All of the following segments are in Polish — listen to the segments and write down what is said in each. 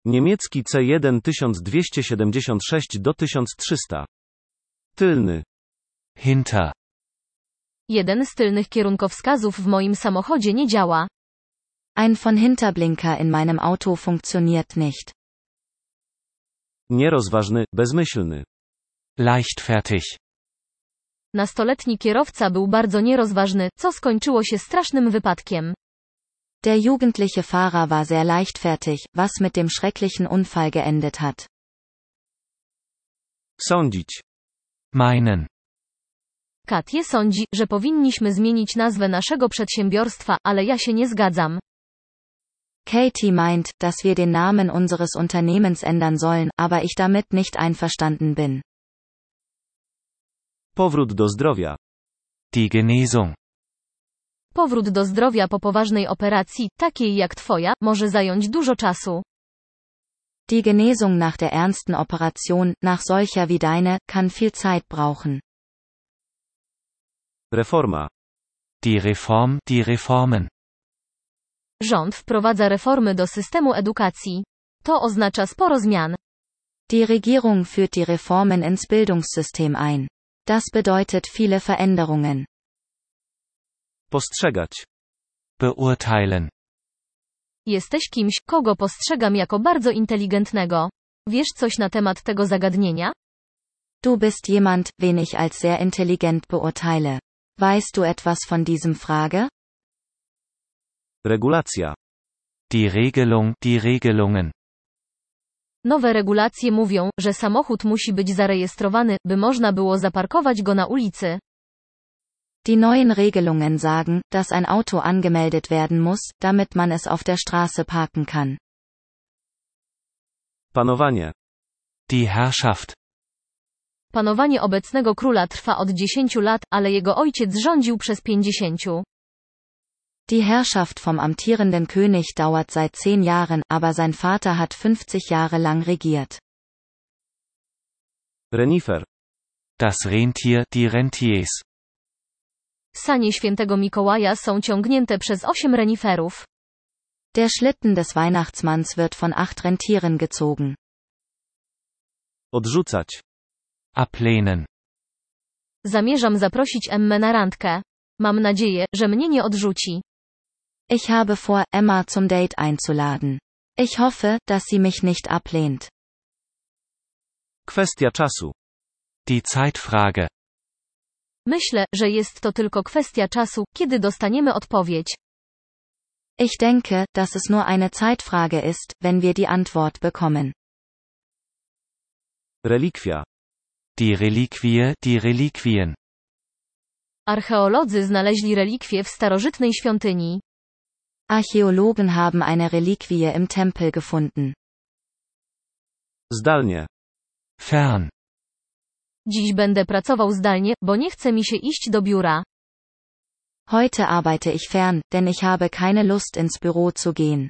Niemiecki C1 1276 do 1300. Tylny. Hinter. Jeden z tylnych kierunkowskazów w moim samochodzie nie działa. Ein von Hinterblinker in meinem Auto funktioniert nicht. Nierozważny, bezmyślny. Leichtfertig. Nastoletni kierowca był bardzo nierozważny, co skończyło się strasznym wypadkiem. Der jugendliche Fahrer war sehr leichtfertig, was mit dem schrecklichen Unfall geendet hat. Sądzić. Meinen. Katje sądzi, że powinniśmy zmienić nazwę naszego przedsiębiorstwa, ale ja się nie zgadzam. Katie meint, dass wir den Namen unseres Unternehmens ändern sollen, aber ich damit nicht einverstanden bin. Powrót do zdrowia. Die Genesung. Powrót do zdrowia po poważnej operacji, takiej jak twoja, może zająć dużo czasu. Die Genesung nach der ernsten Operation, nach solcher wie deine, kann viel Zeit brauchen. Reforma. Die Reform, die Reformen. Rząd wprowadza reformy do systemu edukacji. To oznacza sporo zmian. Die Regierung führt die Reformen ins Bildungssystem ein. Das bedeutet viele Veränderungen. Postrzegać. Beurteilen. Jesteś kimś, kogo postrzegam jako bardzo inteligentnego. Wiesz coś na temat tego zagadnienia? Du bist jemand, wen ich als sehr intelligent beurteile. Weißt du etwas von diesem Frage? Regulacja. Die Regelung, die Regelungen. Nowe regulacje mówią, że samochód musi być zarejestrowany, by można było zaparkować go na ulicy. Die neuen Regelungen sagen, dass ein Auto angemeldet werden muss, damit man es auf der Straße parken kann. Panowanie. Die Herrschaft. Panowanie obecnego króla trwa od 10 lat, ale jego ojciec rządził przez 50. Die Herrschaft vom amtierenden König dauert seit 10 Jahren, aber sein Vater hat 50 Jahre lang regiert. Renifer. Das Rentier, die Rentiers. Sanie świętego Mikołaja są ciągnięte przez 8 reniferów. Der Schlitten des Weihnachtsmanns wird von 8 Rentieren gezogen. Odrzucać. Ablehnen. Zamierzam zaprosić Emmę na randkę. Mam nadzieję, że mnie nie odrzuci. Ich habe vor, Emma zum Date einzuladen. Ich hoffe, dass sie mich nicht ablehnt. Kwestia czasu. Die Zeitfrage. Myślę, że jest to tylko kwestia czasu, kiedy dostaniemy odpowiedź. Ich denke, dass es nur eine Zeitfrage ist, wenn wir die Antwort bekommen. Relikwia. Die Reliquie, die Reliquien. Archeolodzy znaleźli relikwie w starożytnej świątyni. Archäologen haben eine Reliquie im Tempel gefunden. Zdalnie. Fern. Dziś będę pracował zdalnie, bo nie chce mi się iść do biura. Heute arbeite ich fern, denn ich habe keine Lust ins Büro zu gehen.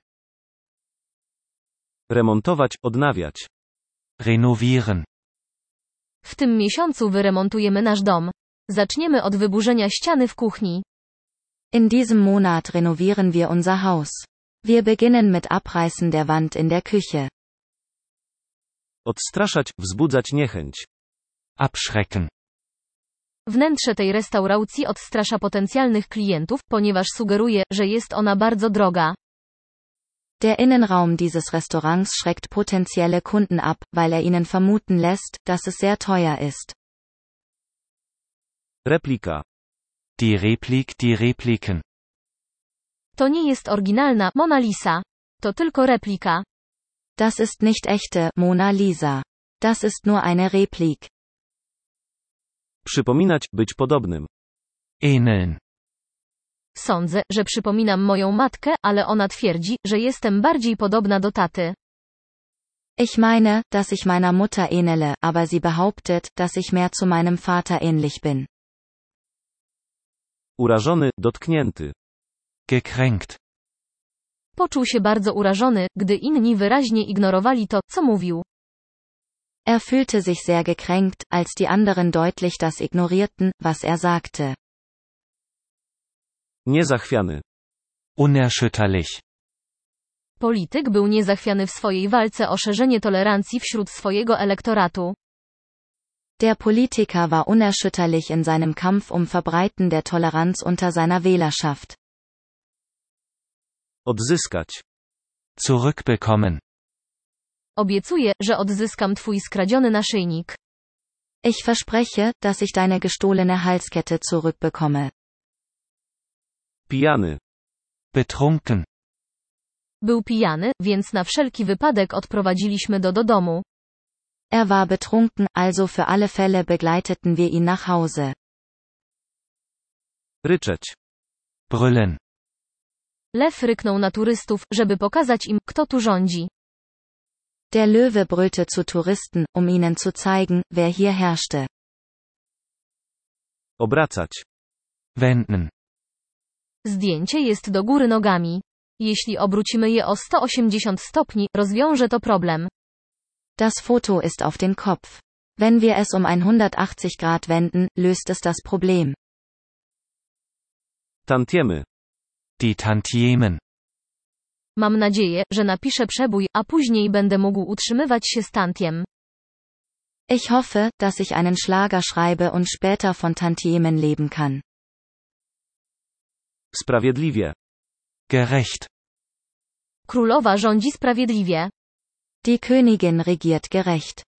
Remontować, odnawiać. Renovieren. W tym miesiącu wyremontujemy nasz dom. Zaczniemy od wyburzenia ściany w kuchni. In diesem Monat renovieren wir unser Haus. Wir beginnen mit Abreißen der Wand in der Küche. Odstraszać, wzbudzać niechęć. Abschrecken. Wnętrze tej restauracji odstrasza potencjalnych klientów, ponieważ sugeruje, że jest ona bardzo droga. Der Innenraum dieses Restaurants schreckt potenzielle Kunden ab, weil er ihnen vermuten lässt, dass es sehr teuer ist. Replika. Die Replik, die Repliken. To nie jest oryginalna Mona Lisa. To tylko replika. Das ist nicht echte Mona Lisa. Das ist nur eine Replik. Przypominać, być podobnym. Ähneln. Sądzę, że przypominam moją matkę, ale ona twierdzi, że jestem bardziej podobna do taty. Ich meine, dass ich meiner Mutter ähnele, aber sie behauptet, dass ich mehr zu meinem Vater ähnlich bin. Urażony, dotknięty. Gekränkt. Poczuł się bardzo urażony, gdy inni wyraźnie ignorowali to, co mówił. Er fühlte sich sehr gekränkt, als die anderen deutlich das ignorierten, was er sagte. Niezachwiany. Unerschütterlich. Polityk był niezachwiany w swojej walce o szerzenie tolerancji wśród swojego elektoratu. Der Politiker war unerschütterlich in seinem Kampf Verbreiten der Toleranz unter seiner Wählerschaft. Odzyskać. Zurückbekommen. Obiecuję, że odzyskam twój skradziony naszyjnik. Ich verspreche, dass ich deine gestohlene Halskette zurückbekomme. Pijany. Betrunken. Był pijany, więc na wszelki wypadek odprowadziliśmy do domu. Er war betrunken, also für alle Fälle begleiteten wir ihn nach Hause. Ryczeć. Brüllen. Lew ryknął na turystów, żeby pokazać im, kto tu rządzi. Der Löwe brüllte zu Touristen, ihnen zu zeigen, wer hier herrschte. Obracać. Wenden. Zdjęcie jest do góry nogami. Jeśli obrócimy je o 180 stopni, rozwiąże to problem. Das Foto ist auf den Kopf. Wenn wir es 180 Grad wenden, löst es das Problem. Tantiemy. Die Tantiemen. Mam nadzieję, że napiszę przebój, a później będę mógł utrzymywać się z tantiem. Ich hoffe, dass ich einen Schlager schreibe und später von Tantiemen leben kann. Sprawiedliwie. Gerecht. Królowa rządzi sprawiedliwie. Die Königin regiert gerecht.